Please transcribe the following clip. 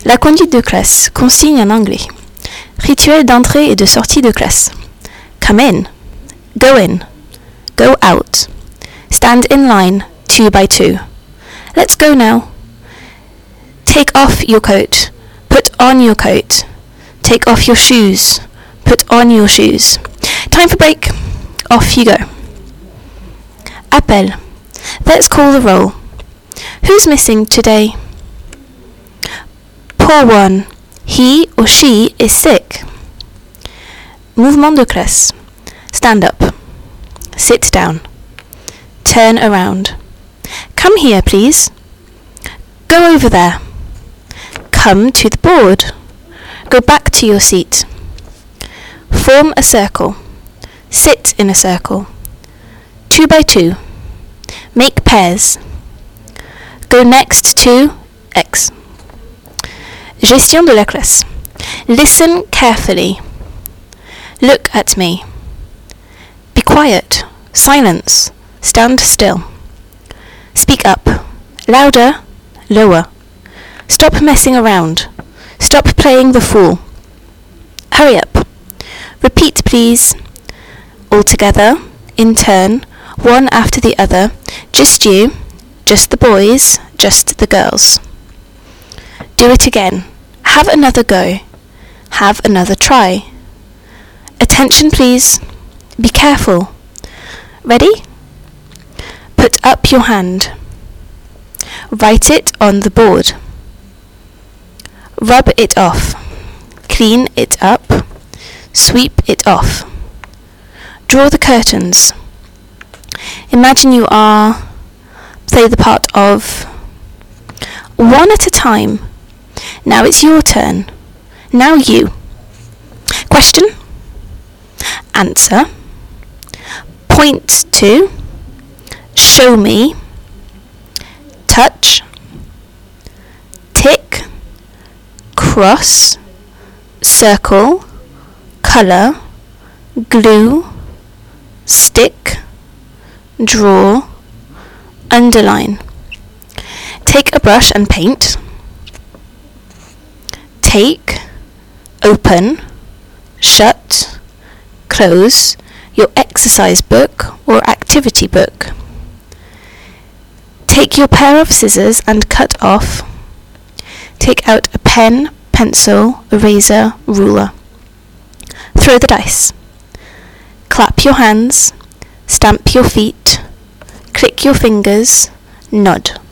La conduite de classe, consigne en anglais. Rituel d'entrée et de sortie de classe. Come in. Go out. Stand in line, 2 by 2. Let's go now. Take off your coat. Put on your coat. Take off your shoes. Put on your shoes. Time for break. Off you go. Appel. Let's call the roll. Who's missing today? Poor one. He or she is sick. Mouvement de classe. Stand up. Sit down. Turn around. Come here, please. Go over there. Come to the board. Go back to your seat. Form a circle. Sit in a circle. 2 by 2. Make pairs. Go next to X. Gestion de la classe. Listen carefully. Look at me. Be quiet. Silence. Stand still. Speak up. Louder. Lower. Stop messing around. Stop playing the fool. Hurry up. Repeat, please. All together, in turn, one after the other. Just you, just the boys, just the girls. Do it again. Have another go. Have another try. Attention, please. Be careful. Ready? Put up your hand. Write it on the board. Rub it off. Clean it up. Sweep it off. Draw the curtains. Imagine you play the part of one at a time. Now it's your turn. Now you. Question. Answer. Point to. Show me. Touch. Tick. Cross. Circle. Colour. Glue. Stick. Draw. Underline. Take a brush and paint. Take, open, shut, close your exercise book or activity book. Take your pair of scissors and cut off. Take out a pen, pencil, eraser, ruler. Throw the dice. Clap your hands, stamp your feet, click your fingers, nod.